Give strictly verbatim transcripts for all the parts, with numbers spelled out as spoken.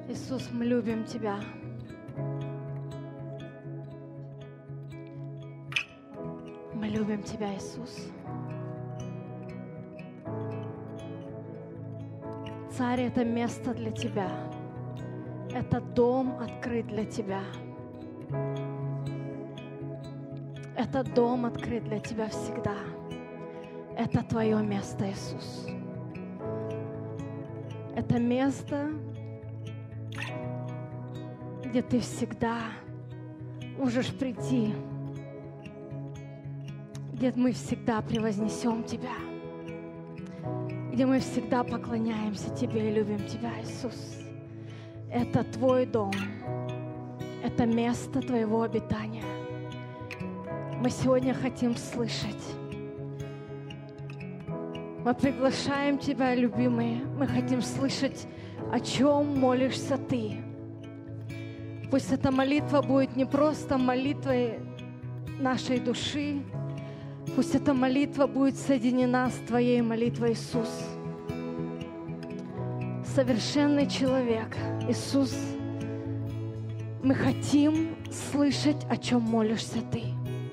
Иисус, мы любим Тебя. Мы любим Тебя, Иисус. Царь — это место для Тебя. Этот дом открыт для Тебя. Этот дом открыт для Тебя всегда. Это Твое место, Иисус. Это место, где Ты всегда можешь прийти, где мы всегда превознесем Тебя, где мы всегда поклоняемся Тебе и любим Тебя, Иисус. Это Твой дом, это место Твоего обитания. Мы сегодня хотим слышать. Мы приглашаем Тебя, любимые. Мы хотим слышать, о чем молишься Ты. Пусть эта молитва будет не просто молитвой нашей души. Пусть эта молитва будет соединена с Твоей молитвой, Иисус. Совершенный человек, Иисус, мы хотим слышать, о чем молишься Ты.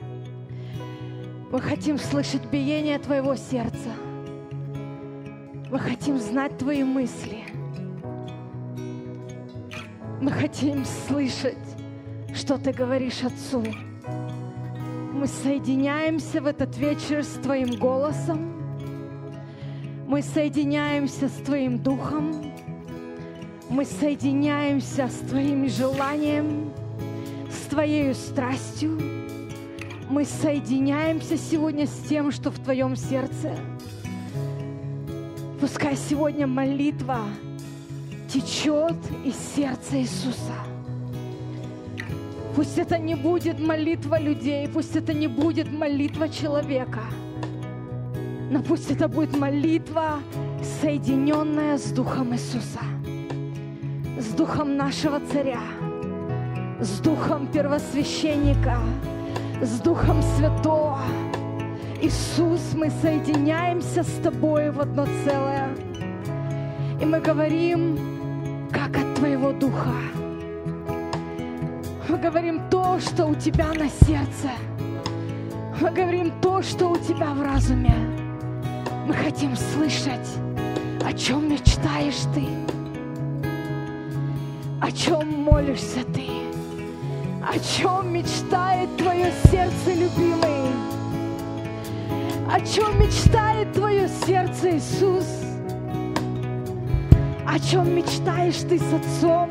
Мы хотим слышать биение Твоего сердца. Мы хотим знать Твои мысли. Мы хотим слышать, что Ты говоришь Отцу. Мы соединяемся в этот вечер с Твоим голосом. Мы соединяемся с Твоим Духом. Мы соединяемся с Твоим желанием, с Твоей страстью. Мы соединяемся сегодня с тем, что в Твоем сердце. Пускай сегодня молитва течет из сердца Иисуса. Пусть это не будет молитва людей, пусть это не будет молитва человека, но пусть это будет молитва, соединенная с Духом Иисуса, с Духом нашего Царя, с Духом Первосвященника, с Духом Святого. Иисус, мы соединяемся с Тобой в одно целое, и мы говорим, как от Твоего Духа. Мы говорим то, что у Тебя на сердце. Мы говорим то, что у Тебя в разуме. Мы хотим слышать, о чем мечтаешь Ты, о чем молишься Ты, о чем мечтает Твое сердце, любимый, о чем мечтает Твое сердце, Иисус, о чем мечтаешь Ты с Отцом,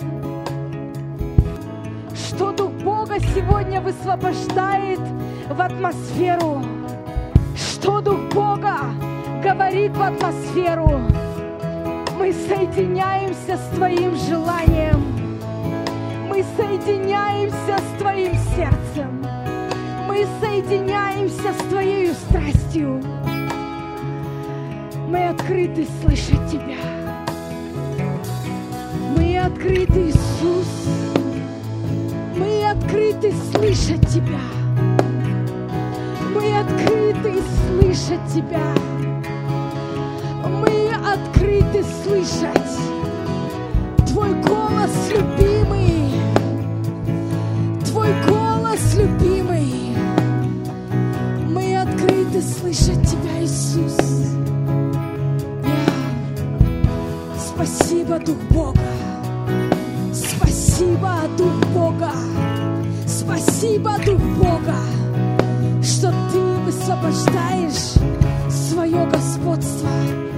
что Дух Бога сегодня высвобождает в атмосферу, что Дух Бога говорит в атмосферу. Мы соединяемся с Твоим желанием, мы соединяемся с Твоим сердцем, мы соединяемся с Твоей страстью. Мы открыты слышать Тебя. Мы открыты, Иисус. Мы открыты слышать Тебя. Мы открыты слышать Тебя. Мы открыты слышать Твой голос, любимый. Твой голос, любимый. Мы открыты слышать Тебя, Иисус. Спасибо, Дух Бога. Спасибо, Дух Бога. Спасибо, Дух Бога, что Ты высвобождаешь свое господство,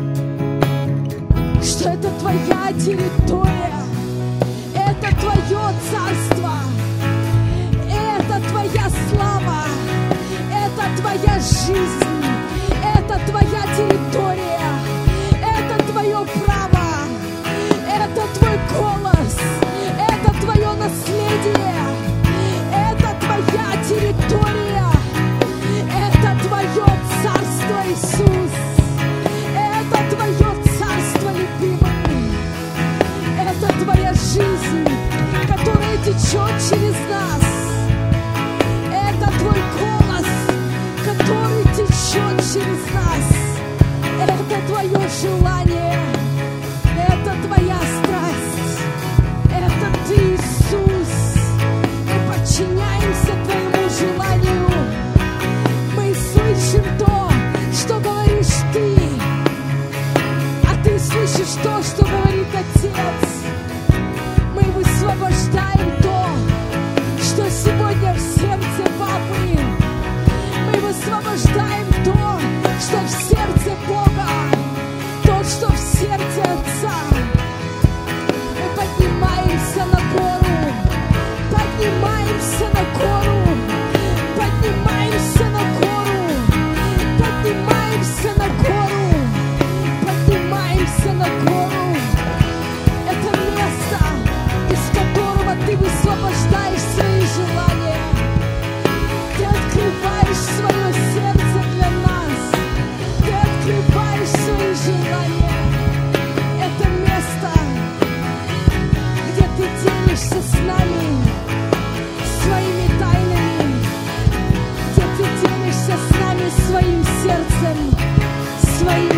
что это Твоя территория, это Твое царство, это Твоя слава, это Твоя жизнь, это Твоя территория, это Твое право, это Твой голос, это Твое наследие, это Твоя территория, это Твое царство, Иисус, это Твое царство, любимый, это Твоя жизнь, которая течет через нас, это Твой голос, который течет через нас, это Твое желание, это Твоя страсть,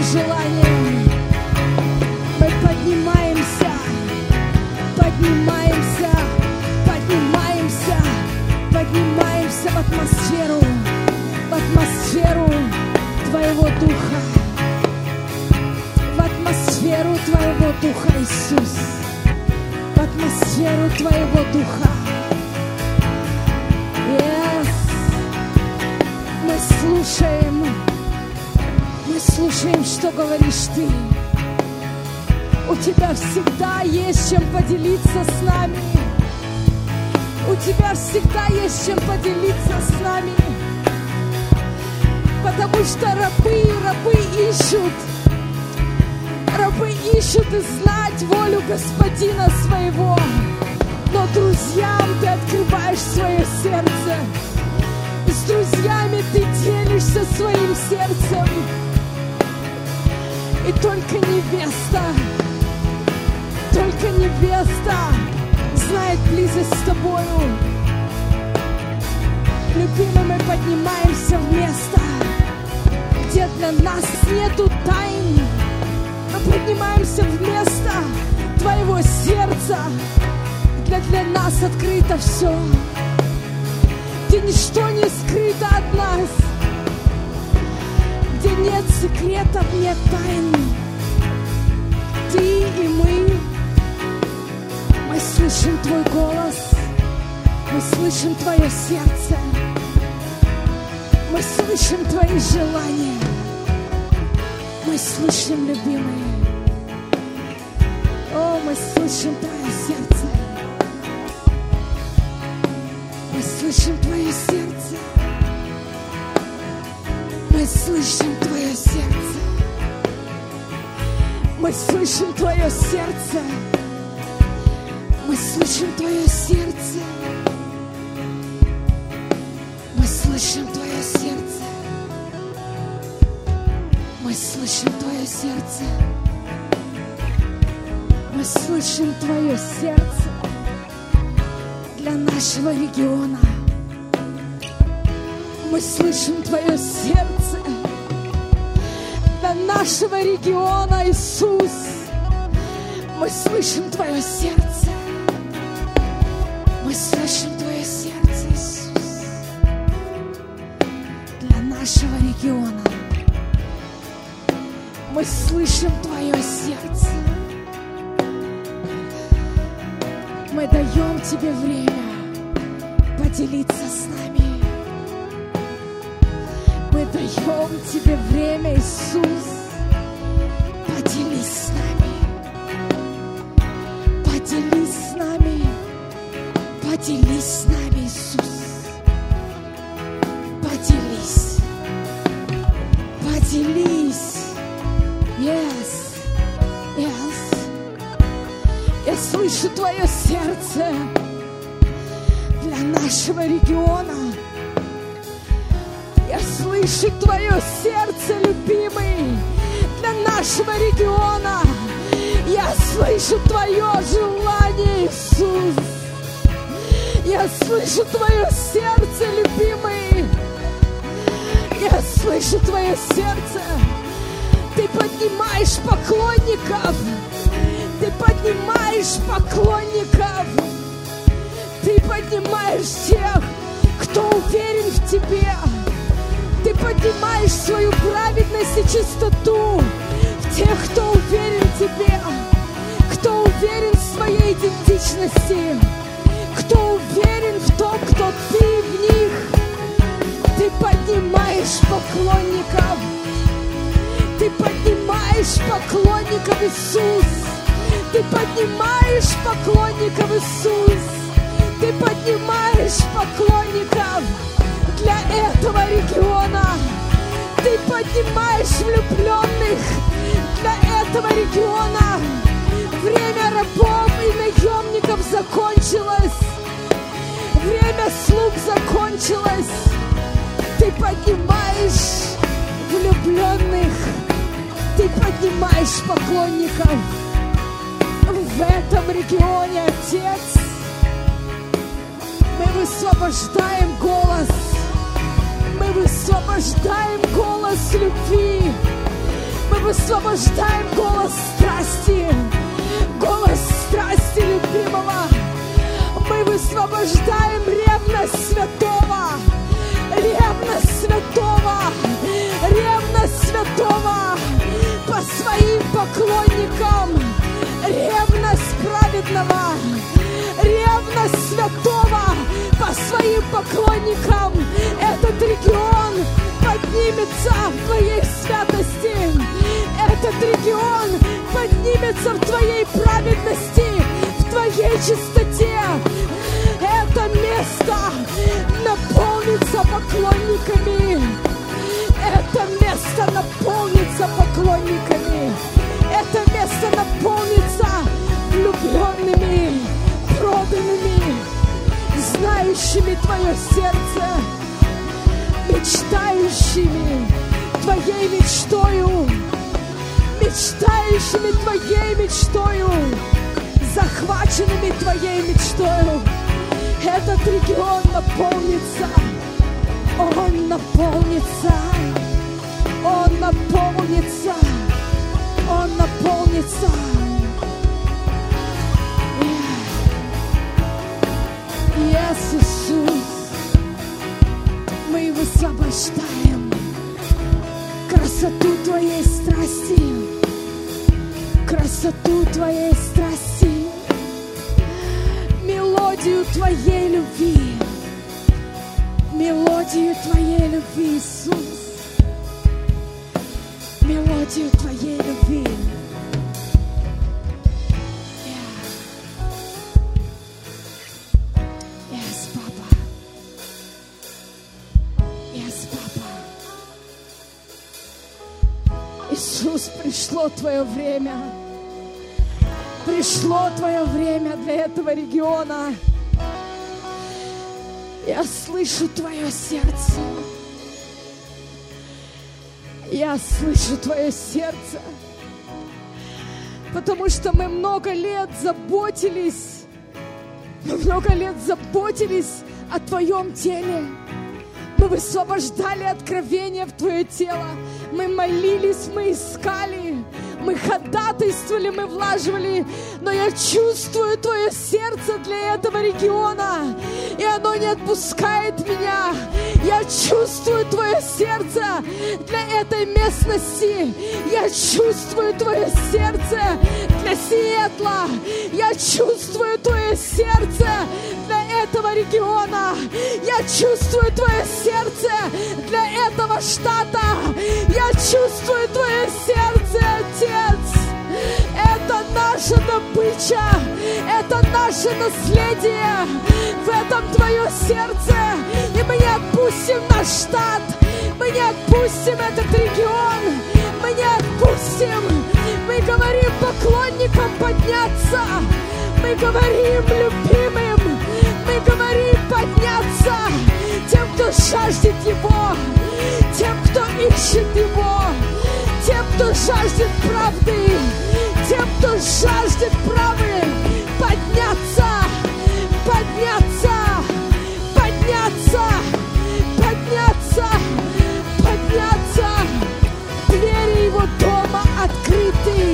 желание. Мы поднимаемся, поднимаемся, поднимаемся, поднимаемся в атмосферу, в атмосферу Твоего Духа, в атмосферу Твоего Духа, Иисус, в атмосферу Твоего Духа. Yes. Мы слушаем, мы слушаем, что говоришь Ты. У Тебя всегда есть чем поделиться с нами. У Тебя всегда есть чем поделиться с нами. Потому что рабы, рабы ищут, рабы ищут и знать волю Господина своего. Но друзьям Ты открываешь свое сердце. С друзьями Ты делишься своим сердцем. И только невеста, только невеста знает близость с Тобою. Любимый, мы поднимаемся в место, где для нас нету тайн. Мы поднимаемся в место Твоего сердца, где для нас открыто все, где ничто не скрыто от нас, где нет секретов, нет тайн. Ты и мы, мы слышим Твой голос, мы слышим Твое сердце, мы слышим Твои желания, мы слышим, любимые. О, мы слышим Твое сердце, мы слышим Твое сердце, мы слышим Твое сердце, мы слышим Твое сердце, мы слышим Твое сердце, мы слышим Твое сердце, мы слышим Твое сердце, мы слышим Твое сердце для нашего региона. Мы слышим Твое сердце для нашего региона, Иисус. Мы слышим Твое сердце. Мы слышим Твое сердце, Иисус, для нашего региона. Мы слышим Твое сердце. Мы даем Тебе время поделиться с нами. Мы даем Тебе время, Иисус. Поделись с нами. Поделись с нами. Поделись с нами, Иисус. Поделись. Поделись. Yes. Yes. Я слышу Твое сердце для нашего региона. Я слышу Твое сердце, любимый, для нашего региона. Я слышу Твое желание, Иисус. Я слышу Твое сердце, любимый. Я слышу Твое сердце. Ты поднимаешь поклонников. Ты поднимаешь поклонников. Ты поднимаешь тех, кто уверен в Тебе. Ты поднимаешь свою праведность и чистоту в тех, кто уверен в Тебе, кто уверен в своей идентичности, кто уверен в том, кто Ты в них. Ты поднимаешь поклонников. Ты поднимаешь поклонников, Иисус. Ты поднимаешь поклонников, Иисус. Ты поднимаешь поклонников для этого региона. Ты поднимаешь влюбленных для этого региона. Время рабов и наемников закончилось. Время слуг закончилось. Ты поднимаешь влюбленных. Ты поднимаешь поклонников в этом регионе, Отец. Мы высвобождаем голос. Мы высвобождаем голос любви. Мы высвобождаем голос страсти, голос страсти любимого. Мы высвобождаем ревность святого, ревность святого, ревность святого по своим поклонникам, ревность праведного, ревность святого по своим поклонникам. Этот регион поднимется в твоей святости, этот регион поднимется в твоей праведности, в твоей чистоте. Это место наполнится поклонниками. Это место наполнится поклонниками. Это место наполнится влюбленными, проданными, знающими твое сердце, мечтающими твоей мечтою, мечтающими твоей мечтою, захваченными твоей мечтою. Этот регион наполнится, он наполнится, он наполнится, он наполнится. Иисус, мы высвобождаем красоту Твоей страсти, красоту Твоей страсти, мелодию Твоей любви, мелодию Твоей любви, Иисус, мелодию Твоей любви. Иисус, пришло Твое время. Пришло Твое время для этого региона. Я слышу Твое сердце. Я слышу Твое сердце. Потому что мы много лет заботились, мы много лет заботились о Твоем теле. Мы высвобождали откровение в Твое тело. Мы молились, мы искали, мы ходатайствовали, мы влаживали. Но я чувствую Твое сердце для этого региона, и оно не отпускает меня. Я чувствую Твое сердце для этой местности. Я чувствую Твое сердце для Сиэтла. Я чувствую Твое сердце для этого региона. Я чувствую Твое сердце для этого штата. Я чувствую Твое сердце, Отец. Это наша добыча, это наше наследие. В этом Твое сердце. И мы не отпустим наш штат, мы не отпустим этот регион, мы не отпустим. Мы говорим поклонникам подняться, мы говорим любимым, мы говорим подняться. Тем, кто жаждет Его, тем, кто ищет Его, тем, кто жаждет правды, тем, кто жаждет правды, подняться, подняться, подняться, подняться, подняться. Двери Его дома открыты,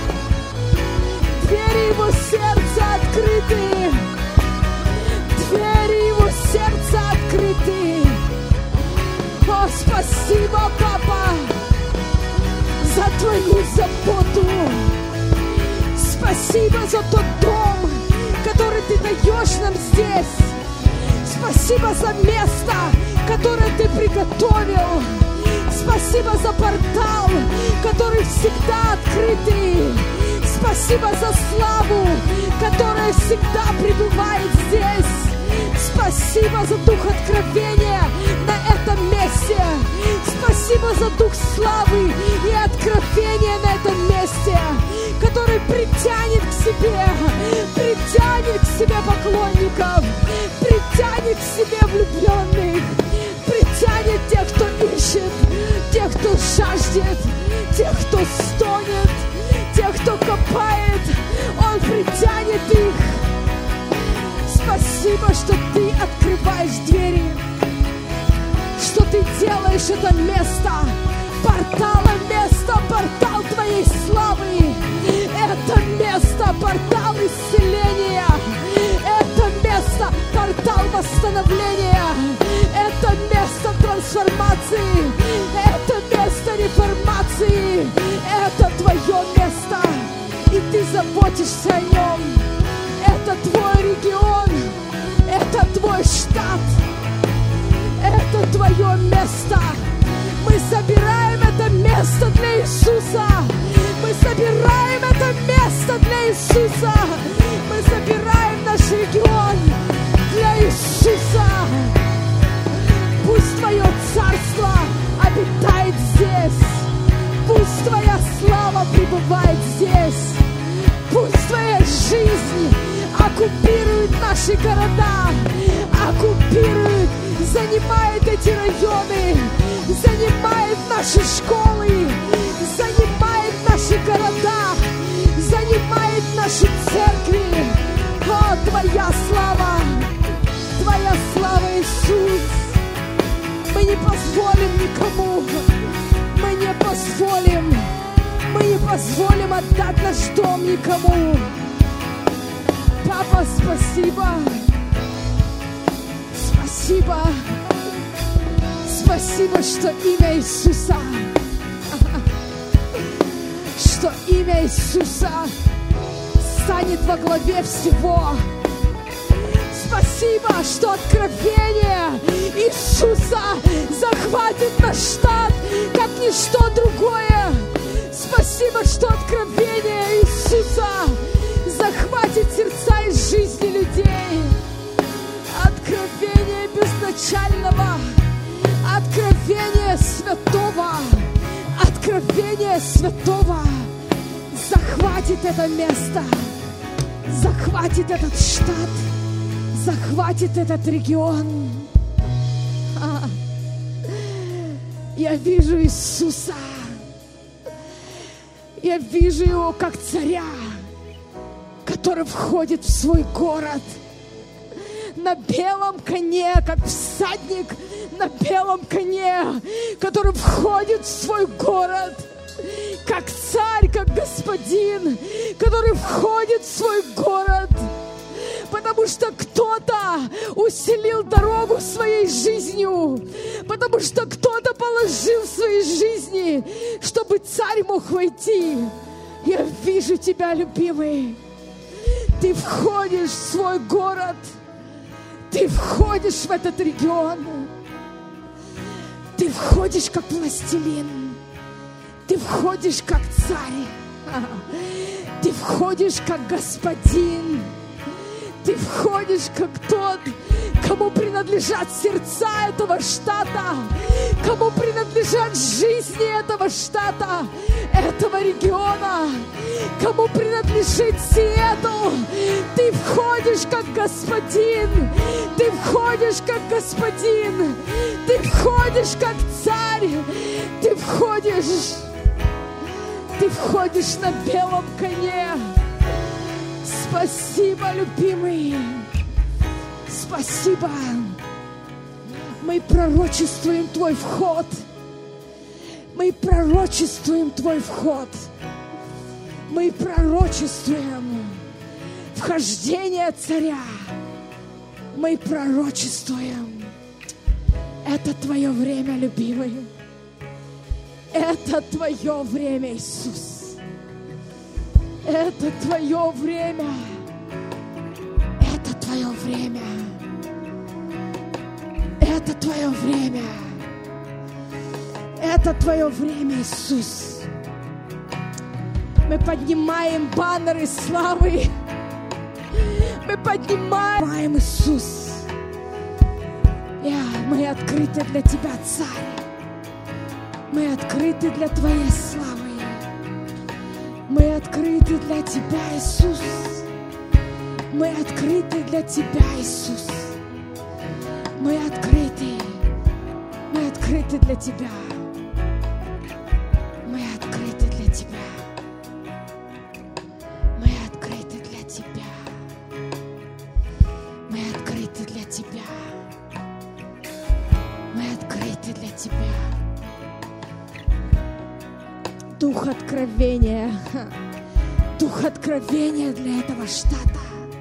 двери Его сердца открыты, двери Его сердца открыты. О, спасибо, Папа, за Твою заботу. Спасибо за тот дом, который Ты даешь нам здесь. Спасибо за место, которое Ты приготовил. Спасибо за портал, который всегда открытый. Спасибо за славу, которая всегда пребывает здесь. Спасибо за дух откровения на этом месте. Спасибо за дух славы и откровения на этом месте, который притянет к себе, притянет к себе поклонников, притянет к себе влюбленных, притянет тех, кто ищет, тех, кто жаждет, тех, кто стонет, тех, кто копает. Он притянет их. Спасибо, что Ты открываешь двери, что Ты делаешь это место порталом, место, портал заботишься о нем. Это твой регион, это твой штат, это твое место. Мы собираем это место для Иисуса. Мы собираем это место для Иисуса. Мы собираем наш регион для Иисуса. Пусть Твое Царство обитает здесь. Пусть Твоя слава пребывает здесь. Пусть Твоя жизнь оккупирует наши города, оккупирует, занимает эти районы, занимает наши школы, занимает наши города, занимает наши церкви. О, Твоя слава, Твоя слава, Иисус. Мы не позволим никому, мы не позволим, мы не позволим отдать наш дом никому. Папа, спасибо, спасибо, спасибо, что имя Иисуса, что имя Иисуса станет во главе всего. Спасибо, что откровение Иисуса захватит наш штат, как ничто другое. Спасибо, что откровение Иисуса захватит сердца и жизни людей. Откровение безначального, откровение святого, откровение святого захватит это место, захватит этот штат, захватит этот регион. А, я вижу Иисуса. Я вижу Его как царя, который входит в свой город на белом коне, как всадник на белом коне, который входит в свой город, как царь, как господин, который входит в свой город, потому что кто-то усилил дорогу своей жизнью, потому что кто-то положил в своей жизни, чтобы царь мог войти. Я вижу тебя, любимый. Ты входишь в свой город, ты входишь в этот регион, ты входишь как властелин, ты входишь как царь, ты входишь как господин, ты входишь как тот, кому принадлежат сердца этого штата, кому принадлежат жизни этого штата, этого региона, кому принадлежит Сиэтл. Ты входишь как господин, ты входишь как господин, ты входишь как царь, ты входишь, ты входишь на белом коне. Спасибо, любимый. Спасибо. Мы пророчествуем Твой вход. Мы пророчествуем Твой вход. Мы пророчествуем вхождение царя. Мы пророчествуем. Это Твое время, любимый. Это Твое время, Иисус. Это Твое время. Это Твое время. Это Твое время. Это Твое время, Иисус. Мы поднимаем баннеры славы. Мы поднимаем Иисус. Yeah, мы открыты для Тебя, Царь. Мы открыты для Твоей славы. Мы открыты для Тебя, Иисус. Мы открыты для Тебя, Иисус. Мы открыты. Мы открыты для Тебя. Мы открыты для Тебя. Мы открыты для Тебя. Мы открыты для Тебя. Мы открыты для Тебя. Дух откровения. Дух откровения для этого штата.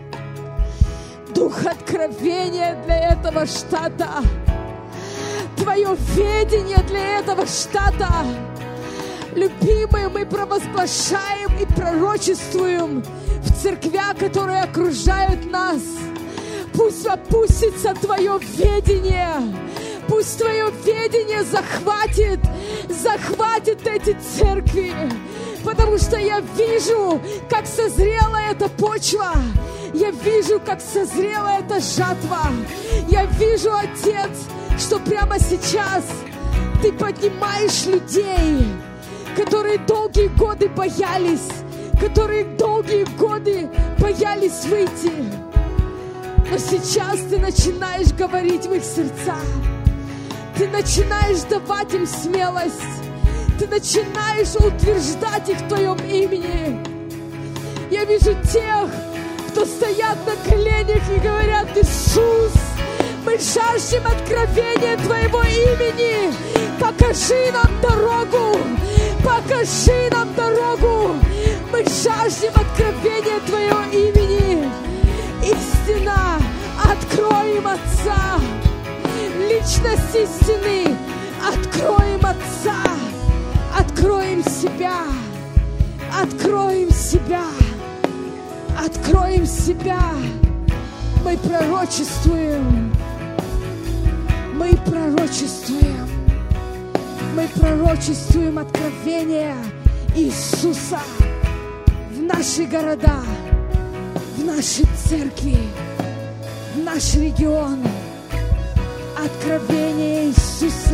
Дух откровения для этого штата. Твое ведение для этого штата. Любимые, мы провозглашаем и пророчествуем в церквя, которые окружают нас. Пусть опустится Твое ведение. Пусть Твое ведение захватит, захватит эти церкви. Потому что я вижу, как созрела эта почва. Я вижу, как созрела эта жатва. Я вижу, Отец, что прямо сейчас Ты поднимаешь людей, которые долгие годы боялись, которые долгие годы боялись выйти. Но сейчас Ты начинаешь говорить в их сердца. Ты начинаешь давать им смелость. Ты начинаешь утверждать их в Твоем имени. Я вижу тех, кто стоят на коленях и говорят: Иисус, мы жаждем откровения Твоего имени. Покажи нам дорогу. Покажи нам дорогу. Мы жаждем откровения Твоего имени. Истина, откроем Отца. Личность истины, откроем Отца. Откроем себя. Откроем себя. Откроем себя. Мы пророчествуем. Мы пророчествуем. Мы пророчествуем откровение Иисуса в наши города, в наши церкви, в наш регион. Откровение Иисуса.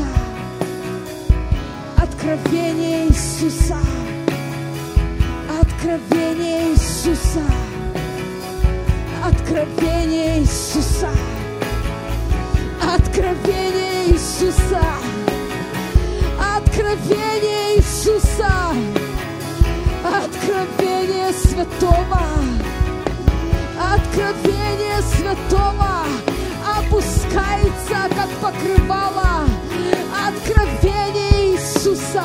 Откровение Иисуса. Откровение Иисуса. Откровение Иисуса. Откровение Иисуса. Откровение Иисуса. Откровение Святого. Откровение Святого опускается, как покрывало. Откровение Иисуса.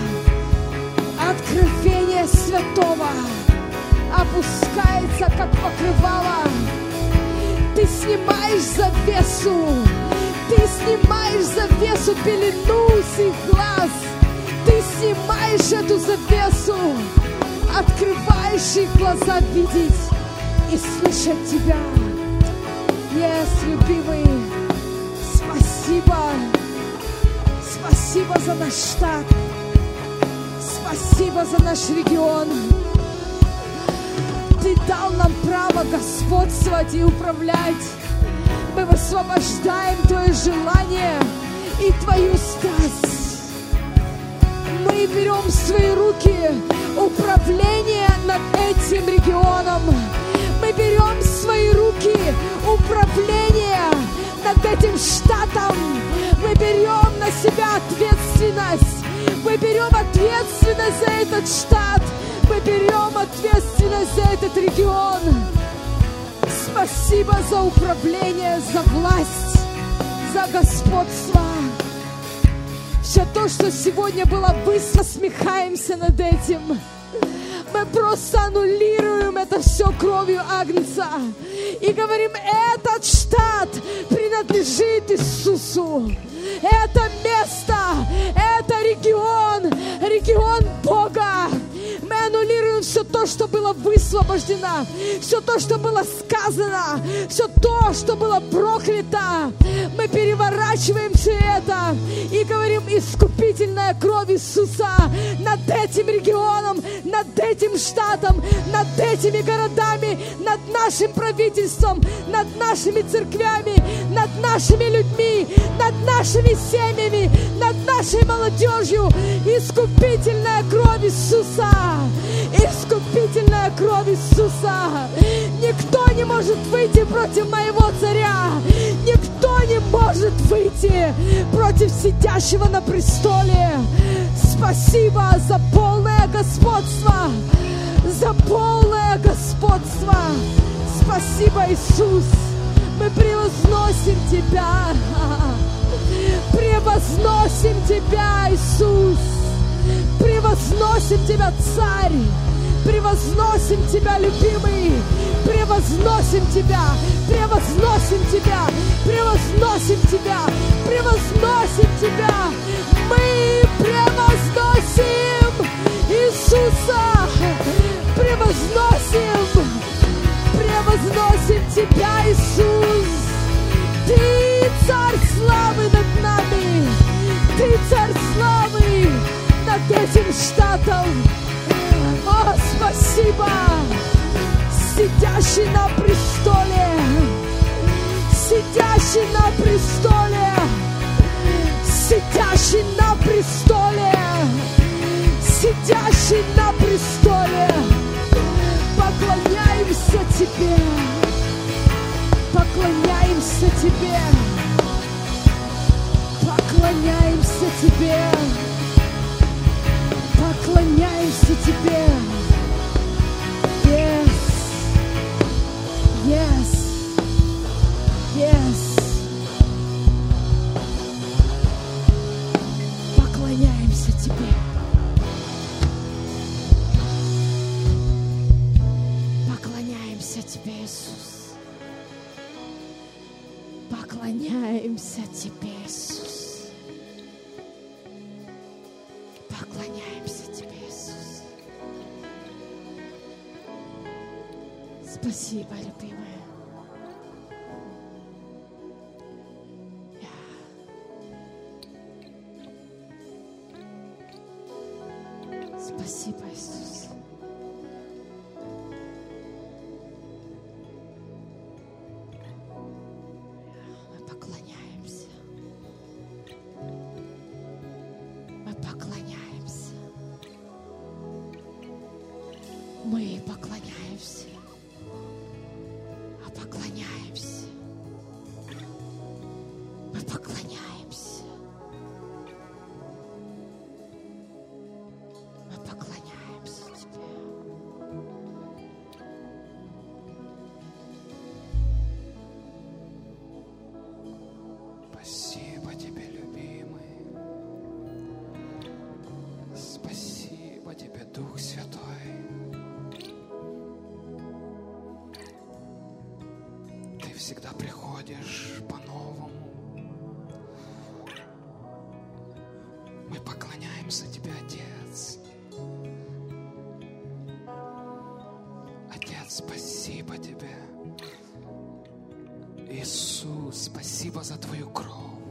Откровение Святого опускается, как покрывало. Ты снимаешь завесу. Ты снимаешь завесу, пелену с их глаз. Ты снимаешь эту завесу, открываешь их глаза видеть и слышать Тебя. Yes, любимый, спасибо. Спасибо за наш штат. Спасибо за наш регион. Ты дал нам право господствовать и управлять. Мы высвобождаем Твое желание и Твою страсть. Мы берем в свои руки управление над этим регионом. Мы берем в свои руки управление над этим штатом. Мы берем на себя ответственность. Мы берем ответственность за этот штат. Мы берем ответственность за этот регион. Спасибо за управление, за власть, за господство. Все то, что сегодня было быстро, смехаемся над этим. Мы просто аннулируем это все кровью Агнца и говорим: этот штат принадлежит Иисусу. Это место, это регион, регион Бога. Мы аннулируем все то, что было высвобождено, все то, что было сказано, все то, что было проклято. Мы переворачиваем все это и говорим: искупительная кровь Иисуса над этим регионом, над этим штатом, над этими городами, над нашим правительством, над нашими церквями, над нашими людьми, над нашими семьями, над нашей молодежью. Искупительная кровь Иисуса. Искупительная кровь Иисуса. Никто не может выйти против моего царя. Никто не может выйти против сидящего на престоле. Спасибо за полное господство. За полное господство. Спасибо, Иисус. Мы превозносим Тебя. Превозносим Тебя, Иисус. Превозносим Тебя, Царь. Превозносим Тебя, любимый. Превозносим Тебя. Превозносим Тебя. Превозносим Тебя. Превозносим Тебя. Мы превозносим Иисуса. Превозносим. Тебя, Иисус. Ты царь славы над нами. Ты царь славы над этим штатом. О, спасибо, сидящий на престоле, сидящий на престоле, сидящий на престоле, сидящий на престоле. Поклоняемся Тебе, поклоняемся Тебе, поклоняемся Тебе, поклоняемся Тебе. Yes, yes, yes. Поклоняемся Тебе. Поклоняемся Тебе, Иисус. Поклоняемся Тебе, Иисус. Поклоняемся Тебе, Иисус. Спасибо, любимая. Спасибо, Иисус. Мы поклоняемся. Мы поклоняемся. Мы поклоняемся. А поклоняемся. Мы поклоняемся. Мы поклоняемся Тебе. Спасибо Тебе, любимый. Спасибо Тебе, Дух Святой. Ты всегда приходишь по-новому. Мы поклоняемся Тебе, Отец. Отец, спасибо Тебе. Иисус, спасибо за Твою кровь.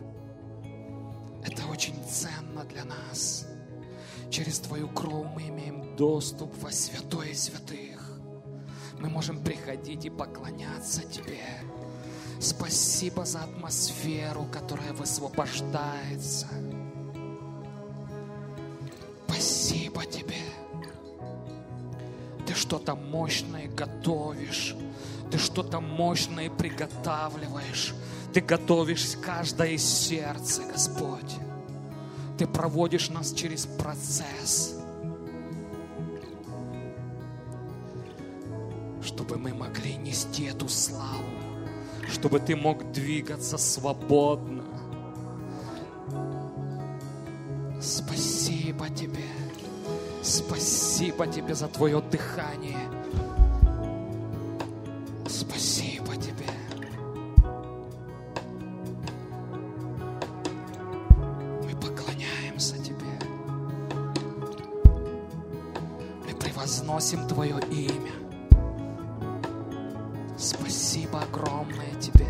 Это очень ценно для нас. Через Твою кровь мы имеем доступ во святое святых. Мы можем приходить и поклоняться Тебе. Спасибо за атмосферу, которая высвобождается. Спасибо Тебе. Ты что-то мощное готовишь. Ты что-то мощное приготавливаешь. Ты готовишь каждое сердце, Господь. Ты проводишь нас через процесс, чтобы мы могли нести эту славу, чтобы Ты мог двигаться свободно. Спасибо Тебе. Спасибо Тебе за Твое дыхание. Спасибо Тебе. Мы поклоняемся Тебе. Мы превозносим Твое имя. Спасибо огромное Тебе.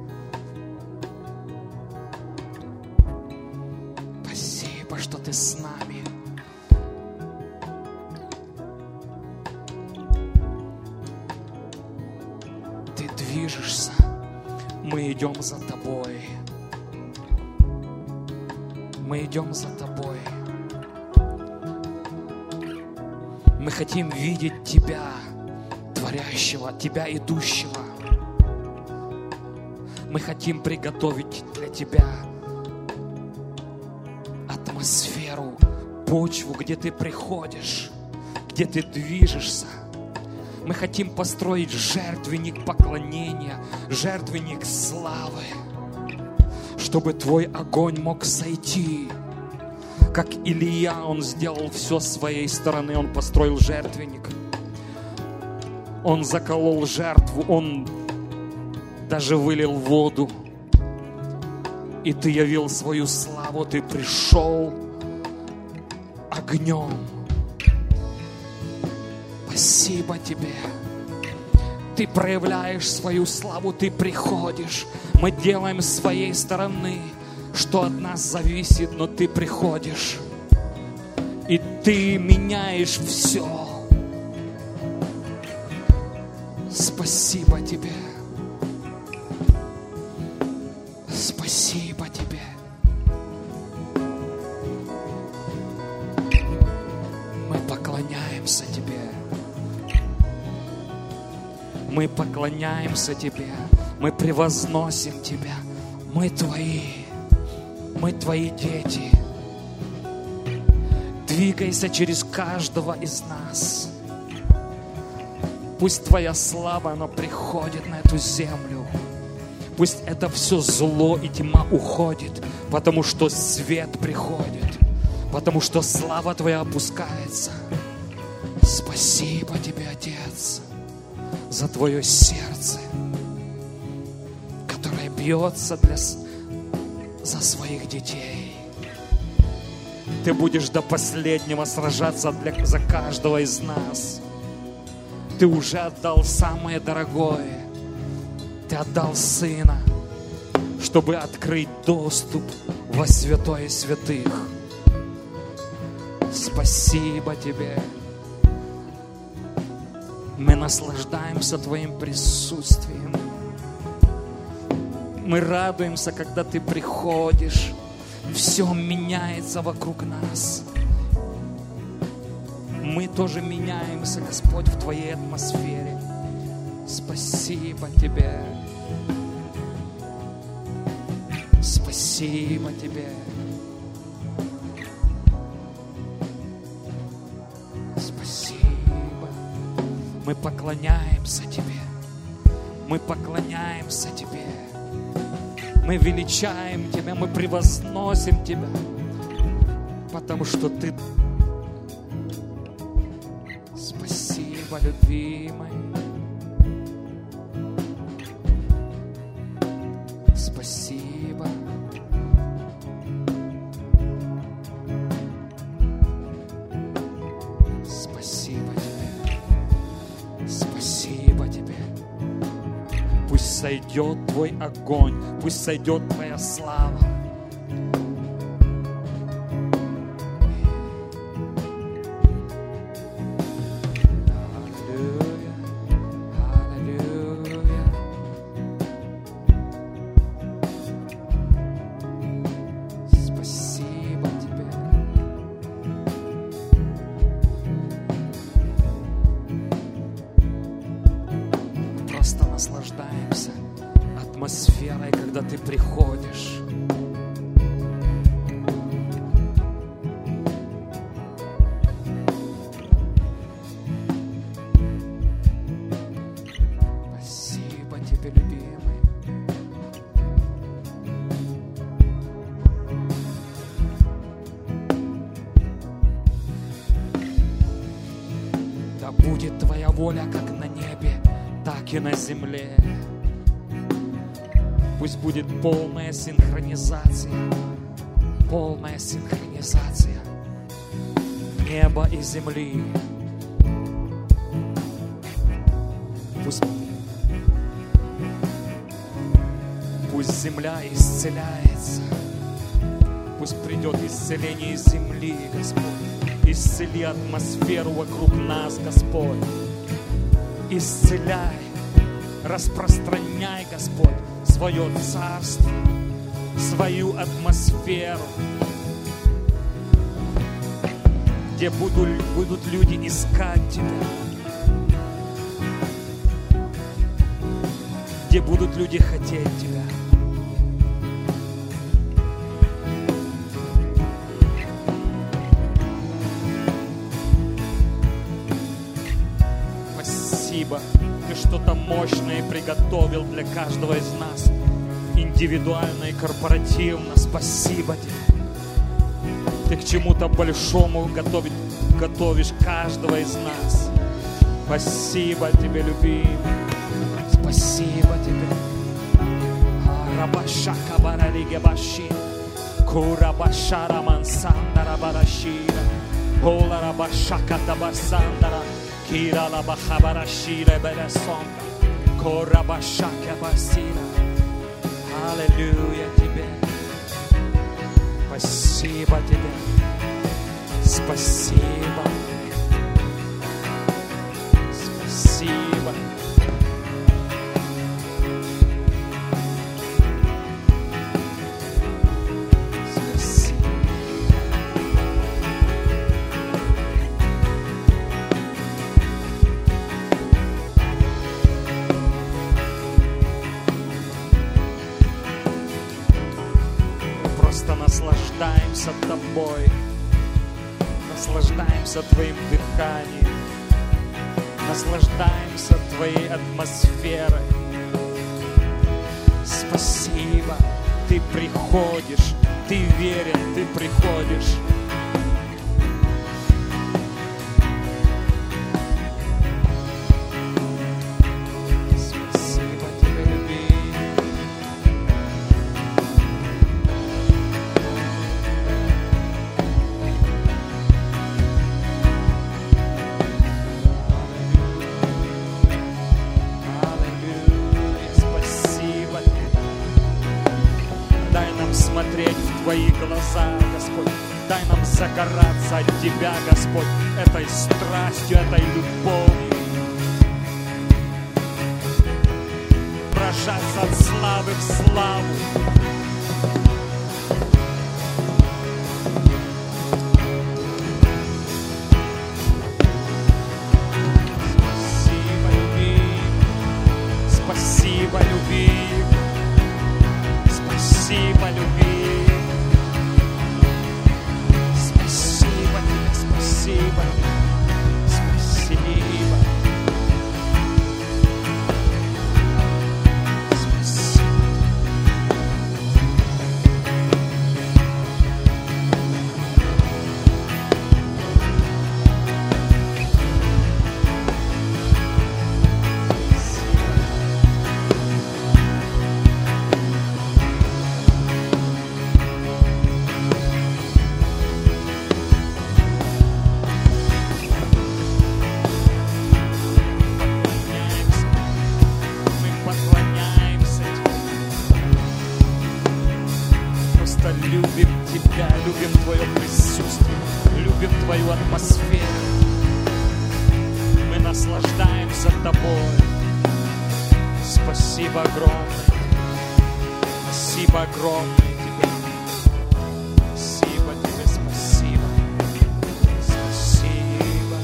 Спасибо, что Ты с нами. Ты движешься. Мы идем за Тобой. Мы идем за Тобой. Мы хотим видеть Тебя, творящего, Тебя, идущего. Мы хотим приготовить для Тебя атмосферу, почву, где Ты приходишь, где Ты движешься. Мы хотим построить жертвенник поклонения, жертвенник славы, чтобы Твой огонь мог сойти. Как Илия, он сделал все с своей стороны, он построил жертвенник. Он заколол жертву, он даже вылил воду. И Ты явил свою славу, Ты пришел огнем. Спасибо Тебе. Ты проявляешь свою славу, Ты приходишь. Мы делаем с своей стороны, что от нас зависит, но Ты приходишь. И Ты меняешь все. Спасибо Тебе. Спасибо Тебе. Мы поклоняемся Тебе. Мы поклоняемся Тебе. Мы превозносим Тебя. Мы Твои. Мы Твои дети. Двигайся через каждого из нас. Пусть Твоя слава, она приходит на эту землю. Пусть это все зло и тьма уходит, потому что свет приходит, потому что слава Твоя опускается. Спасибо Тебе, Отец, за Твое сердце, которое бьется для, за своих детей. Ты будешь до последнего сражаться для, за каждого из нас. Ты уже отдал самое дорогое. Ты отдал Сына, чтобы открыть доступ во святое святых. Спасибо Тебе. Мы наслаждаемся Твоим присутствием. Мы радуемся, когда Ты приходишь. Все меняется вокруг нас. Мы тоже меняемся, Господь, в Твоей атмосфере. Спасибо Тебе. Спасибо Тебе. Спасибо. Мы поклоняемся Тебе. Мы поклоняемся Тебе. Мы величаем Тебя, мы превозносим Тебя, потому что Ты... Спасибо, любимый. Спасибо. Спасибо Тебе. Спасибо Тебе. Пусть сойдет Твой огонь, пусть сойдет Твоя слава. Наслаждаемся атмосферой, когда Ты приходишь. Спасибо Тебе, любимый. Да будет Твоя воля, как на небе, так и на земле. Пусть будет полная синхронизация, полная синхронизация неба и земли. Пусть, пусть земля исцеляется, пусть придет исцеление из земли, Господь. Исцели атмосферу вокруг нас, Господь. Исцеляй, распространяй, Господь, свое царство, свою атмосферу, где будут, будут люди искать Тебя, где будут люди хотеть Тебя. Спасибо. Ты что-то мощное приготовил для каждого из нас, индивидуально и корпоративно. Спасибо Тебе. Ты к чему-то большому готовить, готовишь каждого из нас. Спасибо Тебе, любимый. Спасибо Тебе. Рабашака баралиге баши, курабашара мансандара барашира, ола рабашака табасандара. Kira la bahabara shire bele sonda. Корабашака басира. Аллилуйя Тебе. Спасибо Тебе. Спасибо. Спасибо. Наслаждаемся Тобой, наслаждаемся Твоим дыханием, наслаждаемся Твоей атмосферой. Спасибо, Ты приходишь, Ты верен, Ты приходишь. Твои глаза, Господь, дай нам загораться от Тебя, Господь, этой страстью, этой любовью, поражаться от славы в славу. Спасибо, любимый, спасибо, любимый. Спасибо, спасибо, любим Тебя, любим Твое присутствие, любим Твою атмосферу. Мы наслаждаемся Тобой. Спасибо огромное. Спасибо огромное Тебе. Спасибо Тебе, спасибо. Спасибо.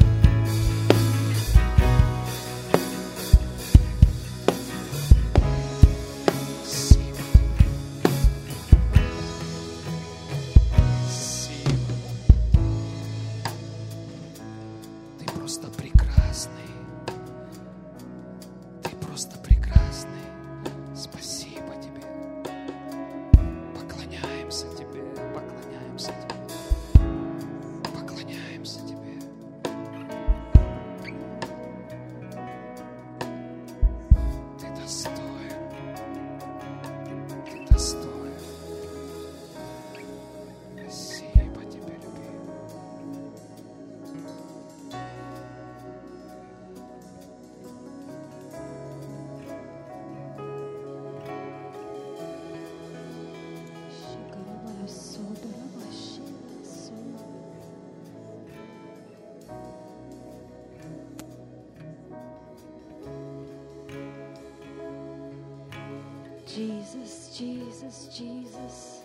Jesus, Jesus, Jesus.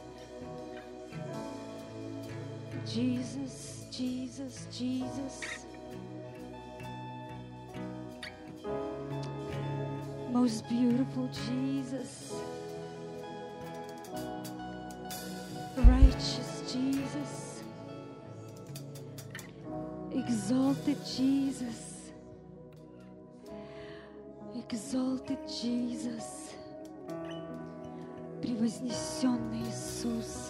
Jesus, Jesus, Jesus. Most beautiful Jesus. Righteous Jesus. Exalted Jesus. Exalted Jesus. Превознесенный Иисус,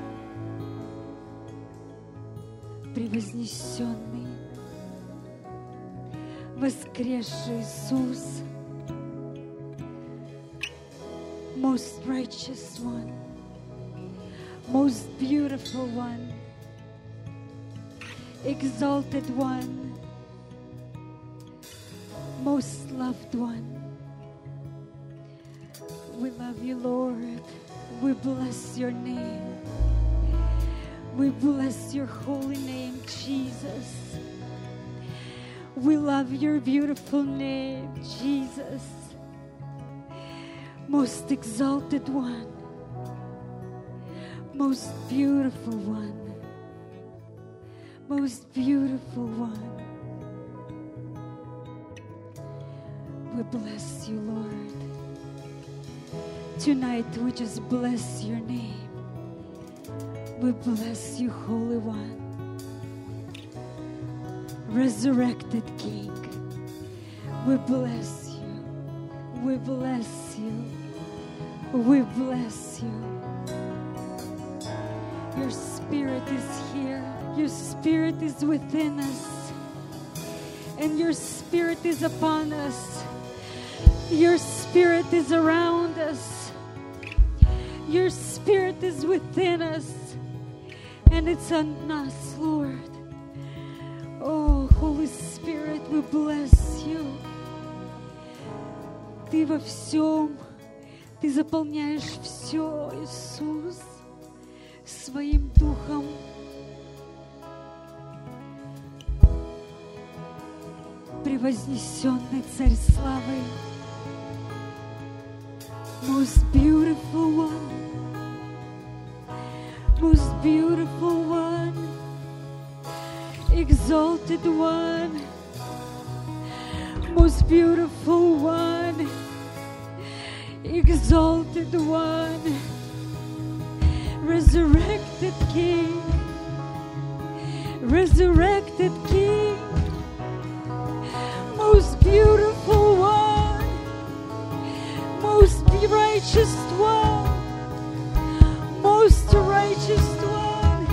превознесенный, воскресший Иисус, most righteous one, most beautiful one, exalted one, most loved one. We love you, Lord. We bless your name. We bless your holy name, Jesus. We love your beautiful name, Jesus. Most exalted one. Most beautiful one. Most beautiful one. We bless you, Lord. Tonight we just bless your name. We bless you, Holy One. Resurrected King. We bless you. We bless you. We bless you. Your Spirit is here. Your Spirit is within us. And your Spirit is upon us. Your Spirit is around us. Your Spirit is within us. And it's on us, Lord. Oh, Holy Spirit, we bless you. Ты во всем, Ты заполняешь все, Иисус, своим Духом. Превознесенный Царь Славы. Most beautiful one. Most beautiful one. Exalted one. Most beautiful one. Exalted one. Resurrected King. Resurrected King. Most beautiful one. Most righteous one. Most righteous one.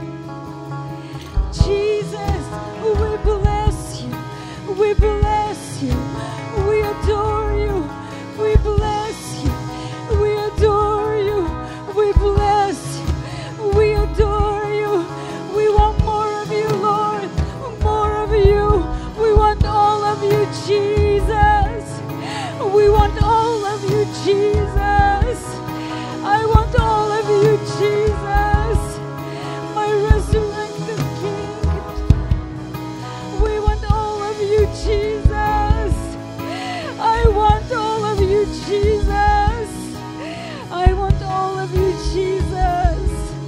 Jesus, we bless you. We bless you. We adore you. We bless you. We adore you. We bless you. We adore you. We want more of you, Lord. More of you. We want all of you, Jesus. We want all of you, Jesus. I want all of you, Jesus. My resurrected King. We want all of you, Jesus. I want all of you, Jesus. I want all of you, Jesus.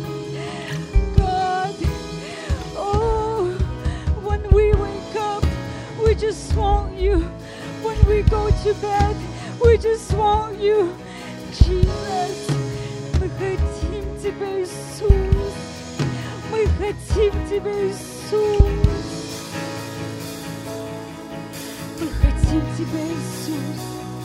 God, oh, when we wake up, we just want you. When we go to bed, we just want you, Jesus. Мы хотим тебя, Иисус. Мы хотим тебя, Иисус. Мы хотим тебя, Иисус.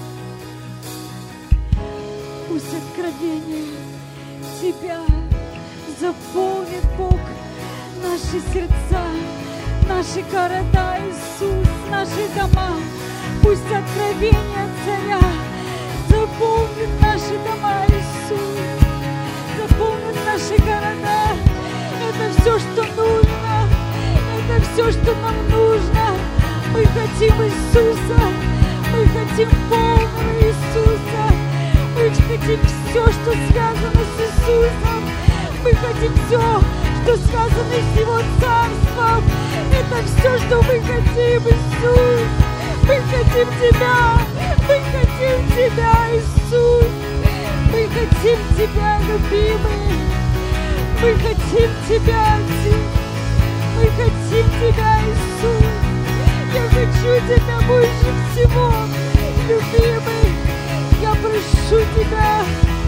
Пусть откровение тебя заполнит, Бог, наши сердца, наши города, Иисус, наши дома. Пусть откровение Царя заполнит наши дома, Иисус, заполнит наши города. Это все, что нужно, это все, что нам нужно. Мы хотим Иисуса, мы хотим полного Иисуса, мы хотим все, что связано с Иисусом, мы хотим все, что связано с Его Царством. Это все, что мы хотим, Иисус. Мы хотим Тебя, мы хотим Тебя, Иисус. Мы хотим Тебя, любимый. Мы хотим Тебя, Отец. Мы хотим Тебя, Иисус. Я хочу Тебя больше всего, любимый. Я прошу Тебя.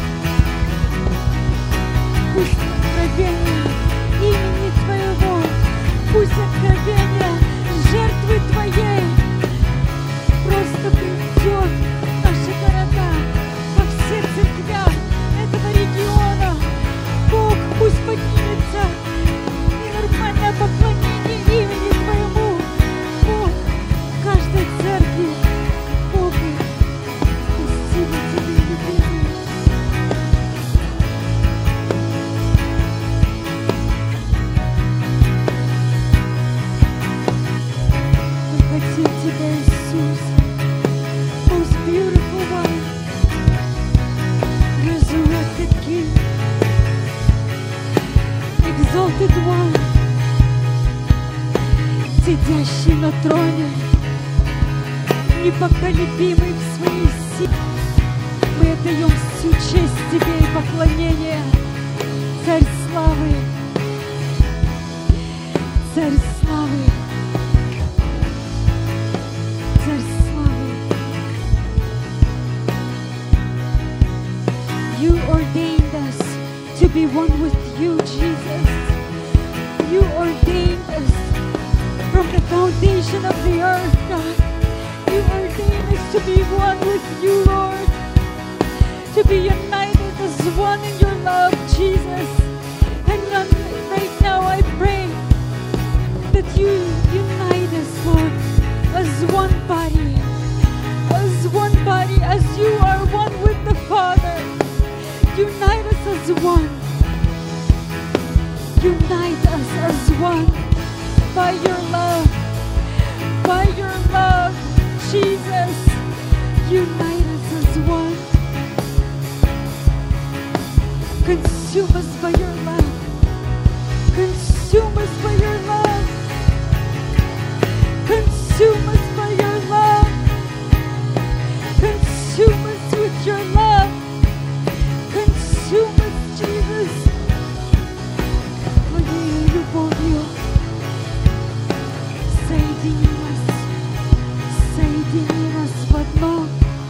Пусть откровение имени Твоего, пусть откровение жертвы Твоей просто придет в наши города, во все церквя этого региона. Бог, пусть поднимется ненормальное поклонение имени Твоему. Бог, в каждой церкви. Бог, спасибо Тебе, любимый. сидящий на троне, непоколебимый в своей силе. Мы отдаем всю честь Тебе и поклонение, Царь славы, Царь славы, Царь славы. You ordained us to be one with You, Jesus. You ordained us from the foundation of the earth, God. You ordained us to be one with You, Lord. To be united as one in Your love, Jesus. And right now I pray that You unite us, Lord, as one body. As one body, as You are one with the Father. Unite us as one. Unite us as one by Your love. By Your love, Jesus. Unite us as one. Consume us by Your love. Consume us by Your love. Consume us by Your love. Consume us with Your love. Consume us, Jesus. Твоей любовью соедини нас, соедини нас в одно,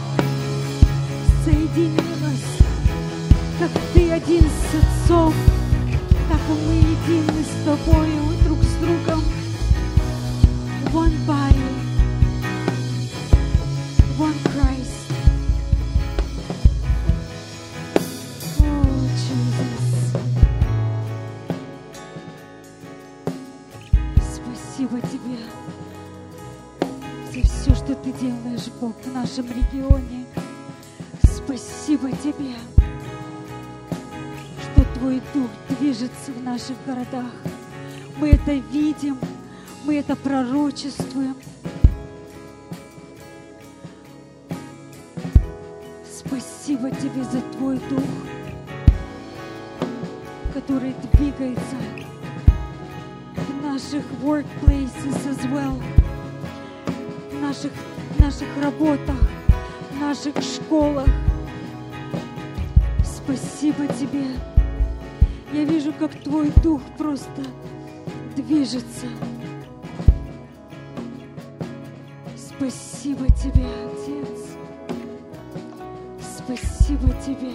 соедини нас, как Ты один с Отцом, так и мы едины с Тобою, друг с другом. One body, one Christ. Oh, Jesus. Спасибо Тебе за все, что Ты делаешь, Бог, в нашем регионе. Спасибо Тебе, что Твой Дух движется в наших городах. Мы это видим, мы это пророчествуем. Спасибо Тебе за Твой Дух, который двигается в наших workplaces as well, в наших, наших работах, в наших школах. Спасибо Тебе. Я вижу, как Твой Дух просто движется. Спасибо Тебе, Отец. Спасибо Тебе.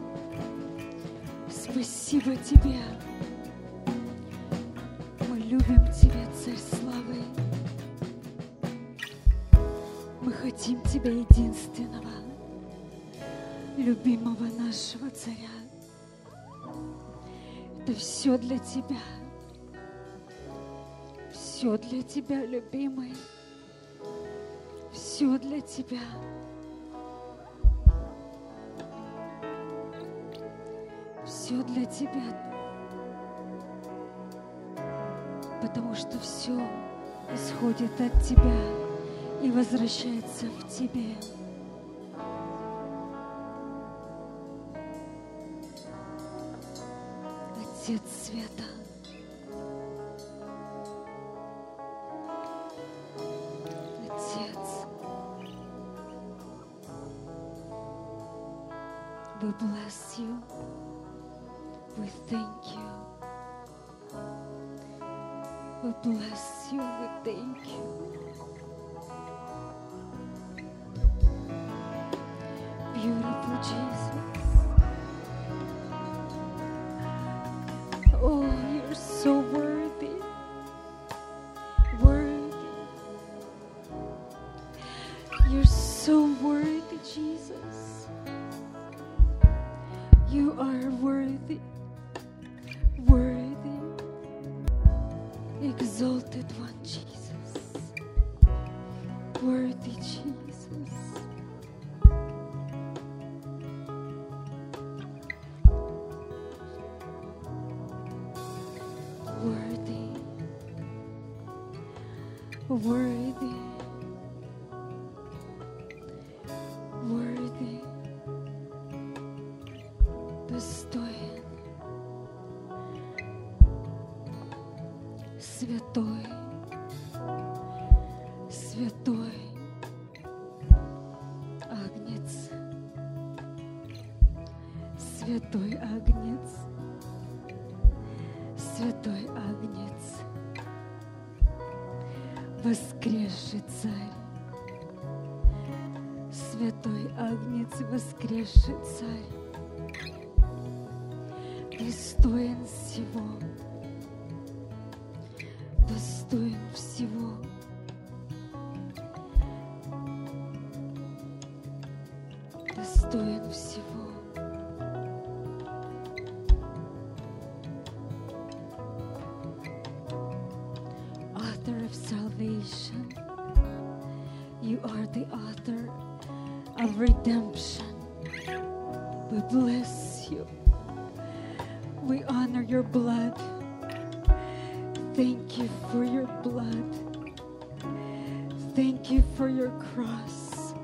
Спасибо Тебе. Мы любим Тебя, Царь славы. Мы хотим Тебя единственного, любимого нашего Царя. Это все для Тебя. Все для Тебя, любимый. Все для Тебя. Все для Тебя. Потому что все исходит от Тебя и возвращается в Тебе. Отец света, Отец, we bless You, we thank You, we bless You, we thank You. Beautiful Jesus. Oh, You're so worthy, worthy. You're so worthy, Jesus. You are worthy, worthy, exalted one, Jesus. Worthy, Jesus. Worthy, worthy, worthy, достоин, святой, Святой Агнец, Святой Агнец, Святой Агнец, воскресший Царь, Святой Агнец, воскресший Царь, достоин всего, достоин всего. Достоин всего. Author of salvation, you are the author of redemption. We bless you. We honor your blood. Thank you for your blood. Thank you for your cross.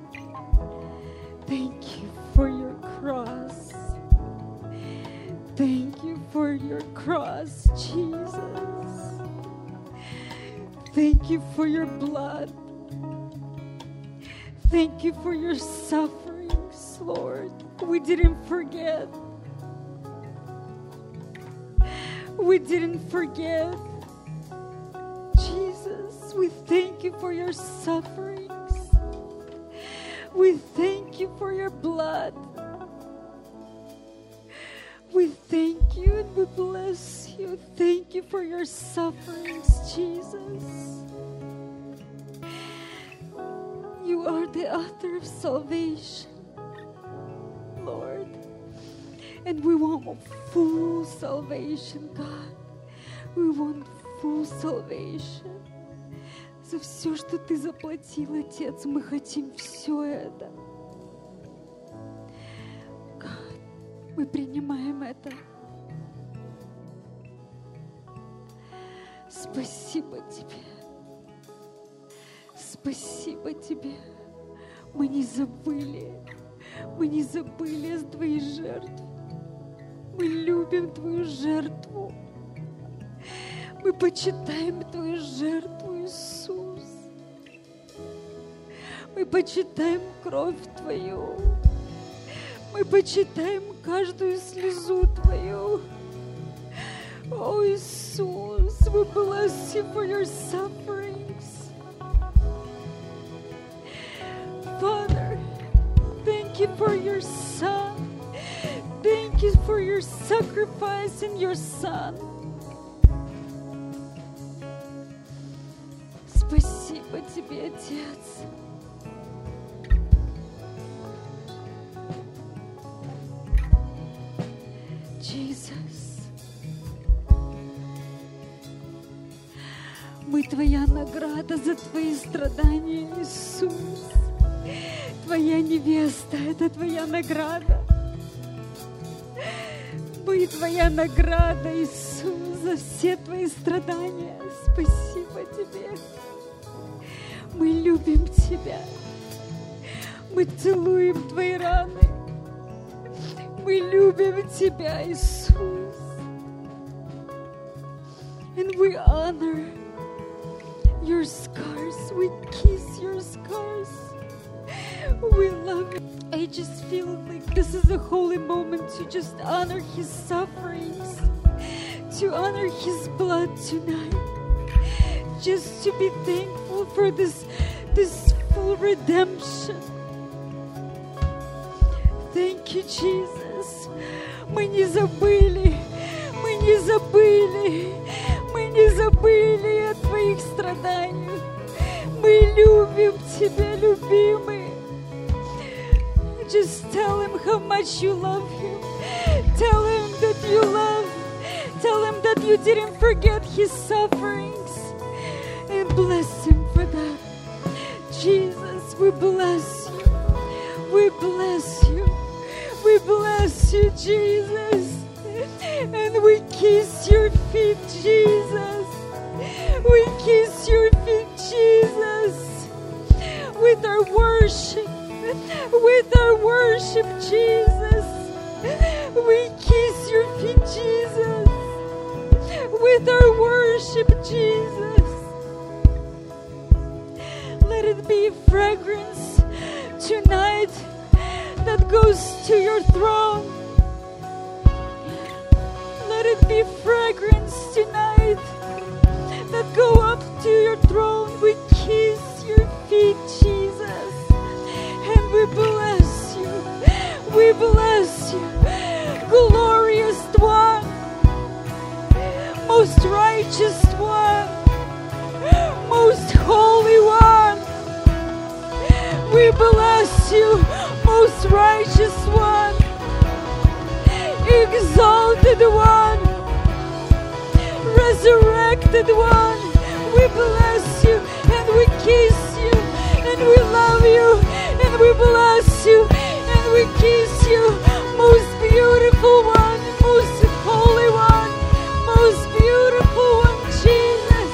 Thank you for your cross. Thank you for your cross, Jesus. Thank you for your blood. Thank you for your sufferings, Lord. We didn't forget. We didn't forget. Jesus, we thank you for your sufferings. We thank you for your blood. We thank you and we bless you. Thank you for your sufferings, Jesus. You are the author of salvation, Lord. And we want full salvation, God. We want full salvation. За все, что Ты заплатил, Отец, мы хотим все это. God, мы принимаем это. Спасибо Тебе. Спасибо Тебе. Мы не забыли. Мы не забыли о Твоей жертве. Мы любим Твою жертву. Мы почитаем Твою жертву, Иисус. Мы почитаем кровь Твою. Мы почитаем каждую слезу Твою. О, Иисус, we bless you for your sufferings. Father, thank you for your Son. Thank you for your sacrifice in your Son. Спасибо Тебе, Отец. Jesus. Мы Твоя награда за Твои страдания, Иисус. Твоя невеста — это Твоя награда. Мы Твоя награда, Иисус, за все Твои страдания. Спасибо Тебе. Мы любим Тебя. Мы целуем Твои раны. Мы любим Тебя, Иисус. And we honor your scars. We kiss your scars. We love you. I just feel like this is a holy moment to just honor His sufferings, to honor His blood tonight, just to be thankful for this, this full redemption. Thank you, Jesus. Мы не забыли, мы не забыли, мы не забыли о Твоих страданиях. Мы любим Тебя, любимый. Just tell Him how much you love Him. Tell Him that you love. Tell Him that you didn't forget His sufferings. And bless Him for that. Jesus, we bless you. We bless you. We bless you, Jesus. And we kiss your feet, Jesus. We kiss your feet, Jesus. With our worship. With our worship, Jesus. We kiss your feet, Jesus. With our worship, Jesus. Let it it be fragrance tonight that goes to your throne. Let it be fragrance tonight that go up to your throne. We kiss your feet, Jesus, and we bless you. We bless you, glorious one, most righteous one, most holy one. We bless you, most righteous one, exalted one, resurrected one. We bless you and we kiss you and we love you and we bless you and we kiss you, most beautiful one, most holy one, most beautiful one, Jesus.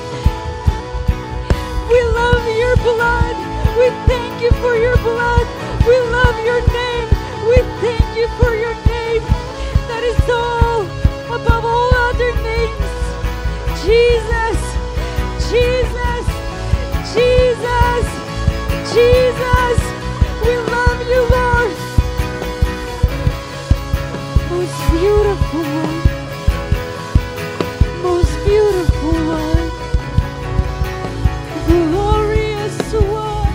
We love your blood. We thank you for your blood. We love your name. We thank you for your name that is all above all other names. Jesus, Jesus, Jesus, Jesus. We love you, Lord. Most beautiful one, most beautiful one, glorious one,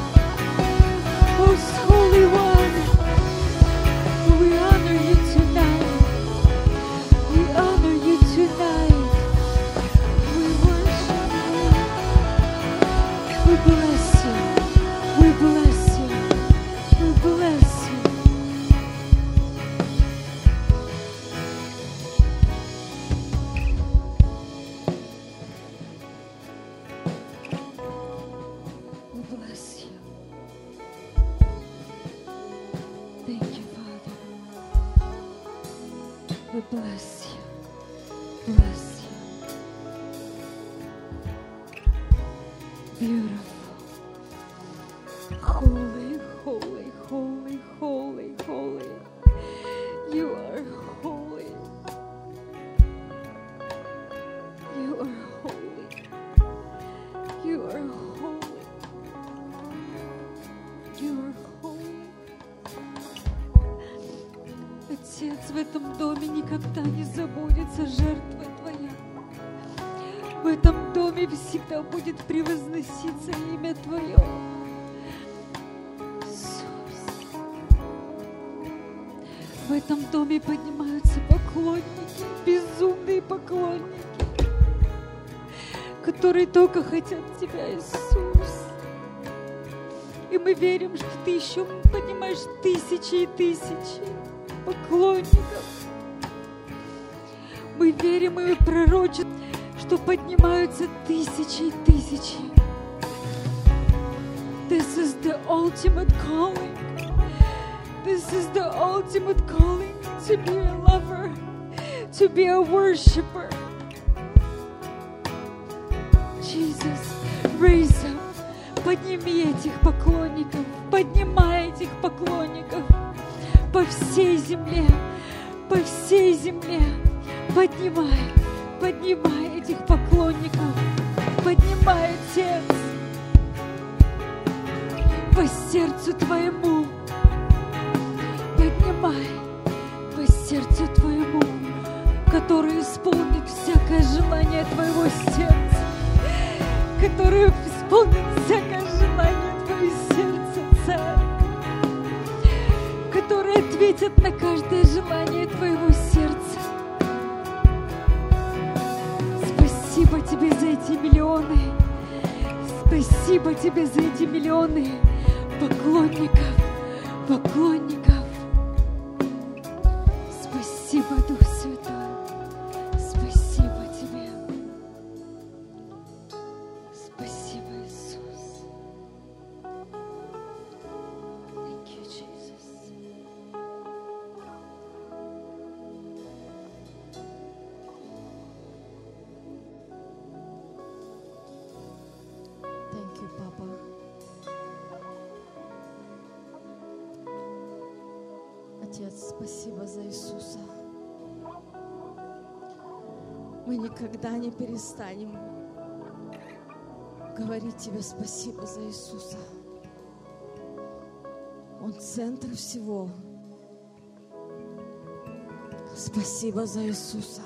most holy one. We honor you tonight. We honor you tonight. We worship you. We bless you. We bless you. We bless you. We bless you. Thank you, Father. We bless you. Bless you. Beautiful. Holy, holy, holy, holy, holy. You are holy. You are holy. You are holy. You are holy. Отец, в этом доме никогда не забудется жертва Твоя. В этом доме всегда будет превозноситься имя Твое. Иисус. В этом доме поднимаются поклонники, безумные поклонники, которые только хотят Тебя, Иисус. И мы верим, что Ты еще поднимаешь тысячи и тысячи поклонников. Мы верим и пророчим, что поднимаются тысячи и тысячи. This is the ultimate calling. This is the ultimate calling to be a lover, to be a worshiper. Jesus, raise up. Подними этих поклонников, поднимай этих поклонников по всей земле, по всей земле. Поднимай, поднимай этих поклонников, поднимай, Отец, по сердцу Твоему, поднимай по сердцу Твоему, который исполнит всякое желание Твоего сердца, который исполнит всякое желание Твоего сердца, Царь, который ответит на каждое желание Твоего сердца. Спасибо Тебе за эти миллионы. Спасибо Тебе за эти миллионы поклонников, поклонников. Спасибо, Дух Святой. Спасибо Тебе. Спасибо, Иисус. Thank you, Jesus. Thank you, Papa. Отец, спасибо за Иисуса. Мы никогда не перестанем говорить Тебе спасибо за Иисуса. Он центр всего. Спасибо за Иисуса.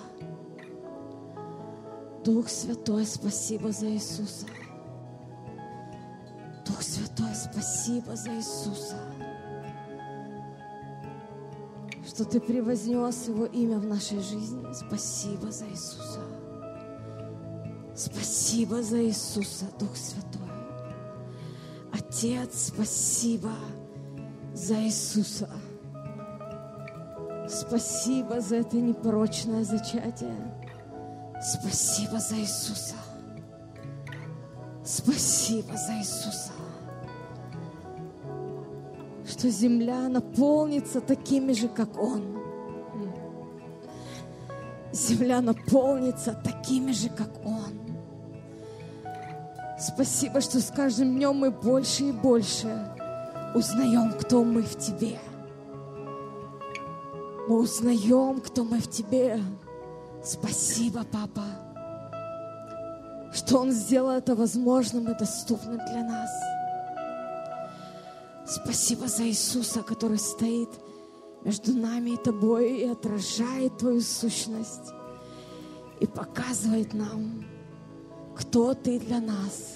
Дух Святой, спасибо за Иисуса. Дух Святой, спасибо за Иисуса, что Ты превознес Его имя в нашей жизни. Спасибо за Иисуса. Спасибо за Иисуса, Дух Святой. Отец, спасибо за Иисуса. Спасибо за это непорочное зачатие. Спасибо за Иисуса. Спасибо за Иисуса. Что земля наполнится такими же, как Он. Земля наполнится такими же, как Он. Спасибо, что с каждым днем мы больше и больше узнаем, кто мы в Тебе. Мы узнаем, кто мы в Тебе. Спасибо, Папа, что Он сделал это возможным и доступным для нас. Спасибо за Иисуса, который стоит между нами и Тобой и отражает Твою сущность и показывает нам, кто Ты для нас.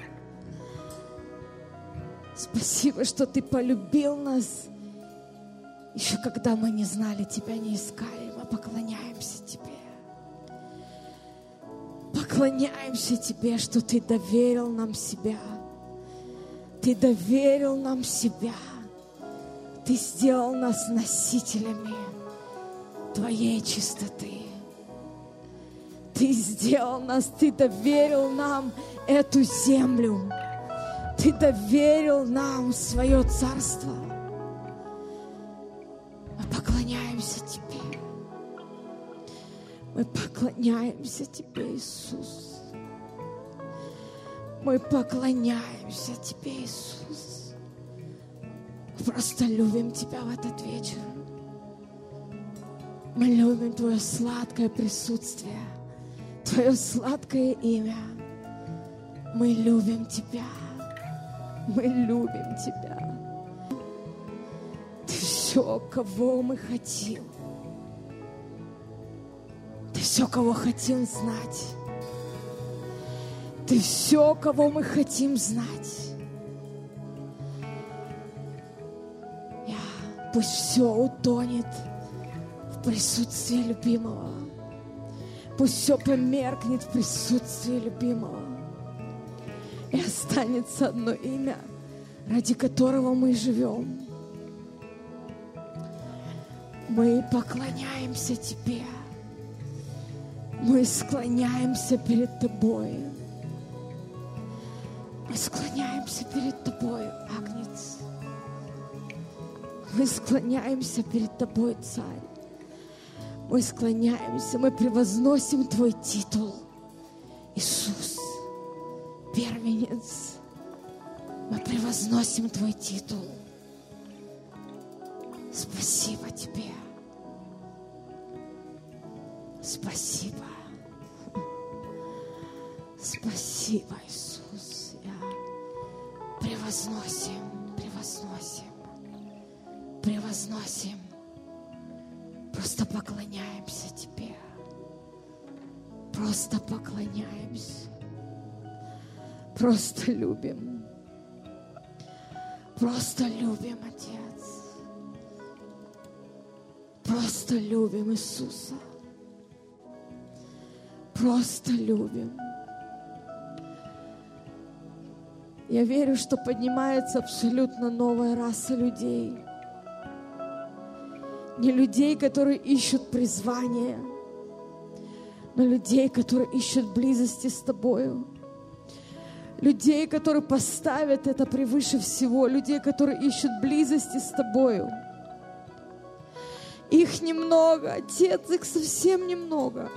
Спасибо, что Ты полюбил нас, еще когда мы не знали Тебя, не искали. Мы поклоняемся Тебе. Поклоняемся Тебе, что Ты доверил нам себя. Ты доверил нам себя. Ты сделал нас носителями Твоей чистоты. Ты сделал нас, Ты доверил нам эту землю. Ты доверил нам свое царство. Мы поклоняемся Тебе. Мы поклоняемся Тебе, Иисус. Мы поклоняемся Тебе, Иисус. Мы просто любим Тебя в этот вечер. Мы любим Твое сладкое присутствие, Твое сладкое имя. Мы любим Тебя. Мы любим Тебя. Ты все, кого мы хотим. Ты все, кого хотим знать. Ты все, кого мы хотим знать. Я, пусть все утонет в присутствии любимого. Пусть все померкнет в присутствии любимого. И останется одно имя, ради которого мы живем. Мы поклоняемся Тебе. Мы склоняемся перед Тобой. Мы склоняемся перед Тобой, Агнец. Мы склоняемся перед Тобой, Царь. Мы склоняемся, мы превозносим Твой титул, Иисус, первенец. Мы превозносим Твой титул. Спасибо Тебе. Спасибо. Спасибо, Иисус. Я превозносим, превозносим, превозносим. Просто поклоняемся Тебе. Просто поклоняемся. Просто любим. Просто любим, Отец. Просто любим Иисуса. Просто любим. Я верю, что поднимается абсолютно новая раса людей. Не людей, которые ищут призвание, но людей, которые ищут близости с Тобою. Людей, которые поставят это превыше всего. Людей, которые ищут близости с Тобою. Их немного, Отец, их совсем немного.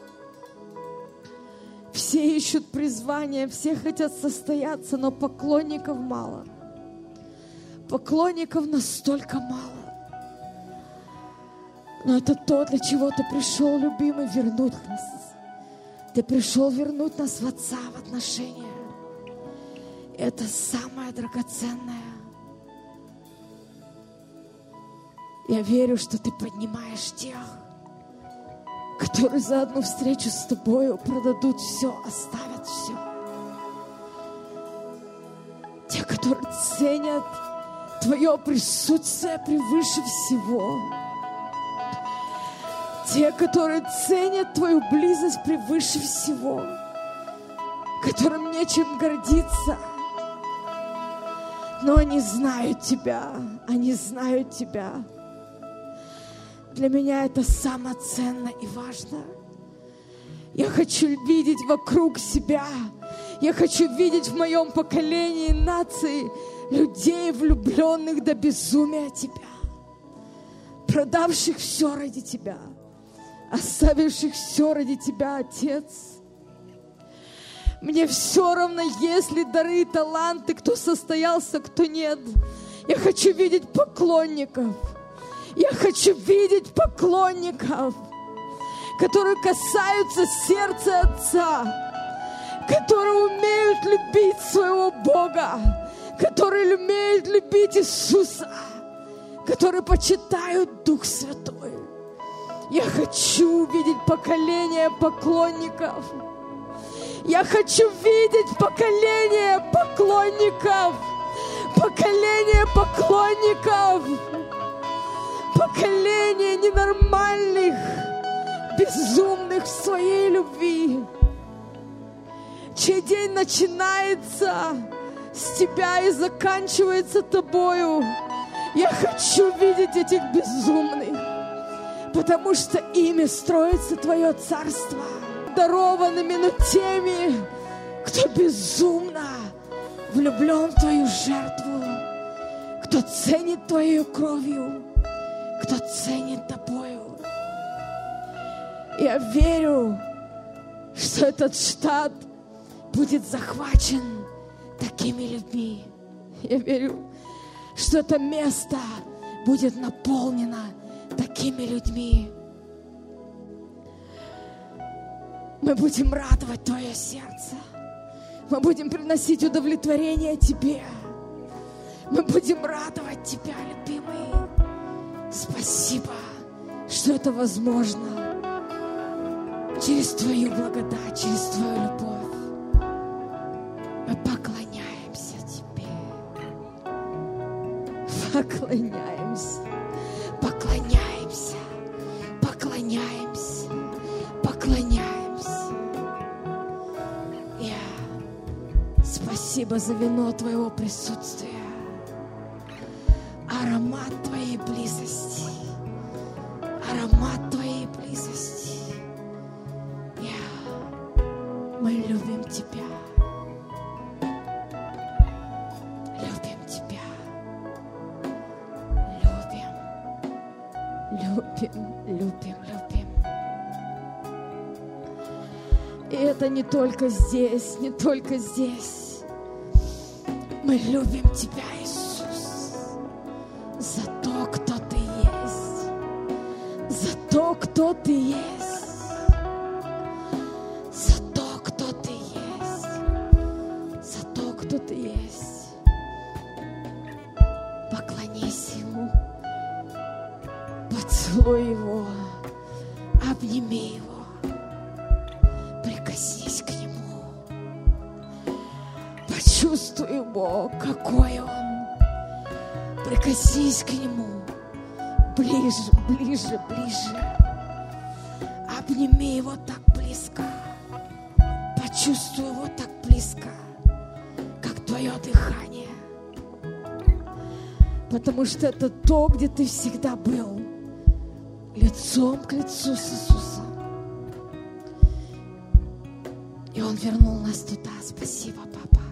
Все ищут призвание, все хотят состояться, но поклонников мало. Поклонников настолько мало. Но это то, для чего Ты пришел, любимый, вернуть нас. Ты пришел вернуть нас в Отца, в отношения. Это самое драгоценное. Я верю, что Ты поднимаешь тех, которые за одну встречу с Тобою продадут все, оставят все. Те, которые ценят Твое присутствие превыше всего. Те, которые ценят Твою близость превыше всего. Которым нечем гордиться. Но они знают Тебя. Они знают Тебя. Для меня это самое ценное и важное. Я хочу видеть вокруг себя. Я хочу видеть в моем поколении нации людей, влюбленных до безумия Тебя, продавших все ради Тебя, оставивших все ради Тебя, Отец. Мне все равно, есть ли дары и таланты, кто состоялся, кто нет. Я хочу видеть поклонников. Я хочу видеть поклонников, которые касаются сердца Отца, которые умеют любить своего Бога, которые умеют любить Иисуса, которые почитают Дух Святой. Я хочу видеть поколение поклонников. Я хочу видеть поколение поклонников. Поколение поклонников. Поколение ненормальных, безумных в своей любви, чей день начинается с Тебя и заканчивается Тобою. Я хочу видеть этих безумных, потому что ими строится Твое царство. Дарованными, но теми, кто безумно влюблен в Твою жертву, кто ценит Твою кровью, кто ценит Тобою. Я верю, что этот штат будет захвачен такими людьми. Я верю, что это место будет наполнено такими людьми. Мы будем радовать Твое сердце. Мы будем приносить удовлетворение Тебе. Мы будем радовать Тебя, любимый. Спасибо, что это возможно через Твою благодать, через Твою любовь. Мы поклоняемся Тебе. Поклоняемся, поклоняемся, поклоняемся, поклоняемся. Я спасибо за вино Твоего присутствия. Аромат Твоей близости, аромат Твоей близости. Я, мы любим Тебя, любим Тебя, любим, любим, любим, любим. И это не только здесь, не только здесь. Мы любим Тебя, Иисус, за то, кто Ты есть, за то, кто Ты есть, за то, кто Ты есть, за то, кто Ты есть. Поклонись Ему, поцелуй Его, обними Его, прикоснись к Нему, почувствуй Его, какой Он. Прикоснись к Нему ближе, ближе, ближе. Обними Его так близко. Почувствуй Его так близко, как Твое дыхание. Потому что это то, где Ты всегда был, лицом к лицу с Иисусом. И Он вернул нас туда. Спасибо, Папа.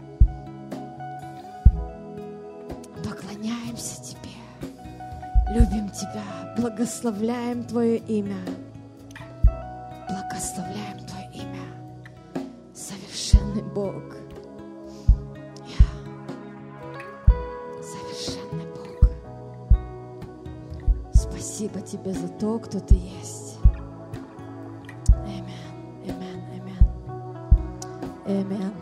Поклоняемся Тебе, любим Тебя, благословляем Твое имя, благословляем Твое имя, совершенный Бог. Я совершенный Бог. Спасибо Тебе за то, кто Ты есть. Аминь, аминь, аминь, аминь.